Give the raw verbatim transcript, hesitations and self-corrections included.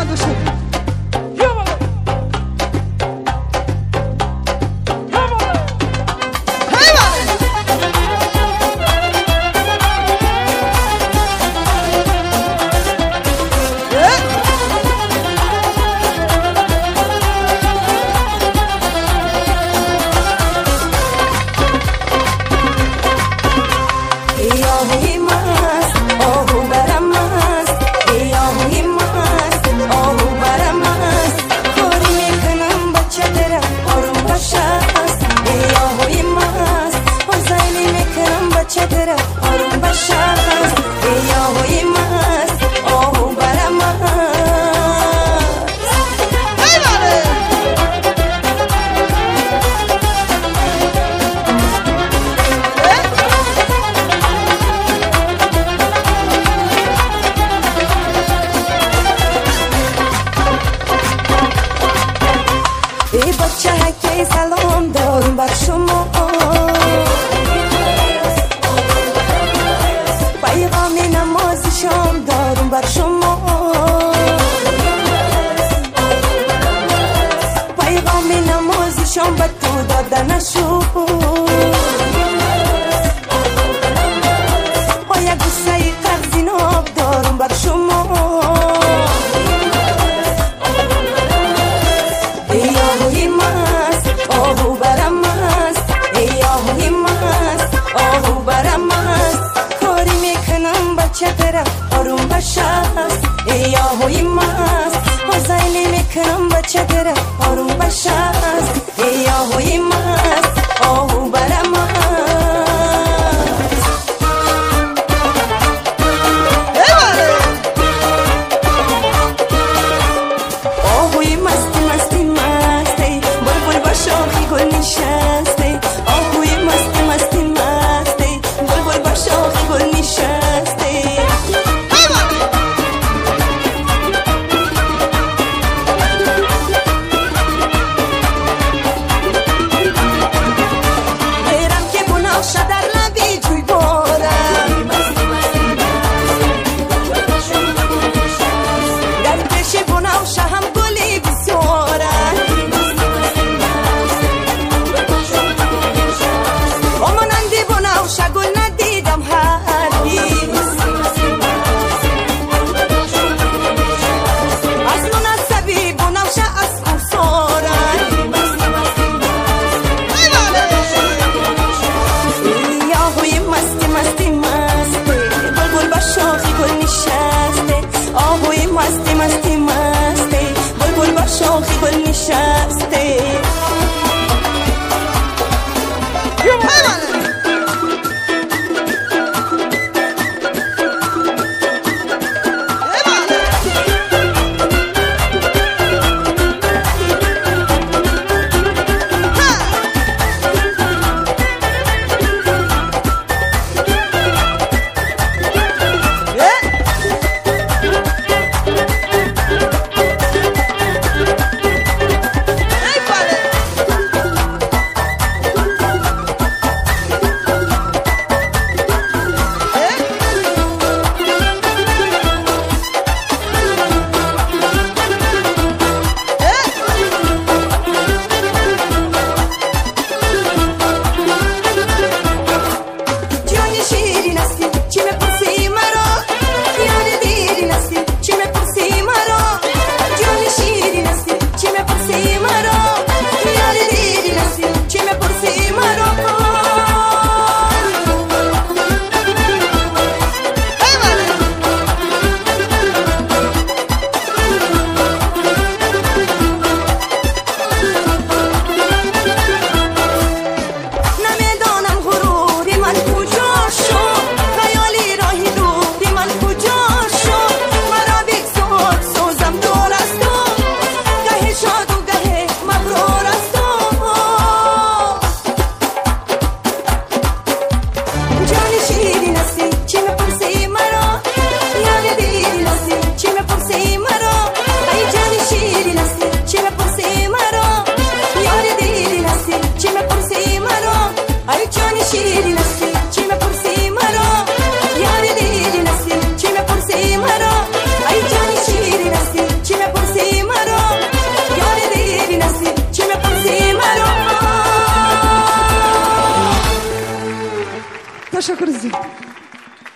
نداشتم. سلام دارم بر شما، پیغام نماز شام دارم بر شما، پیغام نماز شام به تو داده نشد. با یک قصه قرض ناب دارم بر شما، آروم بشست ای آهوی مست، بازایلی میکنم بچه دره آروم بشست ای آهوی مست، آهو برم آهوی مستی مستی مستی بلبل با شاخی گل نشسته، آهوی مستی مستی مستی بلبل با شاخی گل نشسته. مستی مستی مستی تشکر زیاد.